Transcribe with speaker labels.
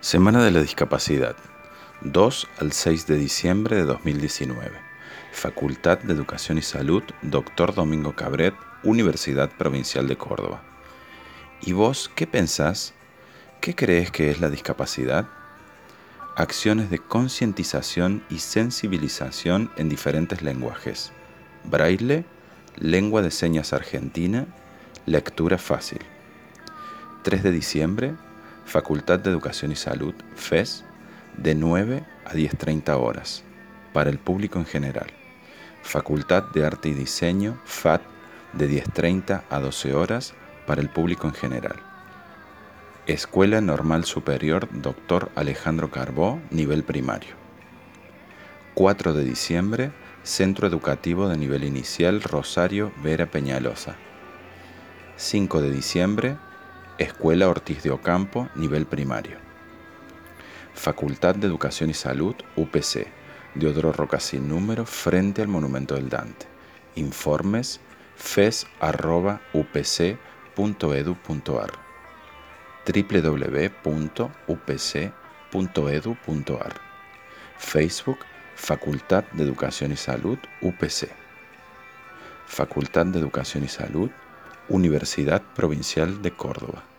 Speaker 1: Semana de la Discapacidad, 2 al 6 de diciembre de 2019. Facultad de Educación y Salud, Dr. Domingo Cabret, Universidad Provincial de Córdoba. ¿Y vos qué pensás? ¿Qué crees que es la discapacidad? Acciones de concientización y sensibilización en diferentes lenguajes. Braille, lengua de señas argentina, lectura fácil. 3 de diciembre, Facultad de Educación y Salud, FES, de 9 a 10:30 horas, para el público en general. Facultad de Arte y Diseño, FAD, de 10:30 a 12 horas, para el público en general. Escuela Normal Superior Dr. Alejandro Carbó, nivel primario. 4 de diciembre, Centro Educativo de Nivel Inicial Rosario Vera Peñalosa. 5 de diciembre, Escuela Ortiz de Ocampo, nivel primario. Facultad de Educación y Salud, UPC, Deodoro Roca sin número, frente al Monumento del Dante. Informes fes@upc.edu.ar www.upc.edu.ar. Facebook, Facultad de Educación y Salud, UPC. Facultad de Educación y Salud, Universidad Provincial de Córdoba.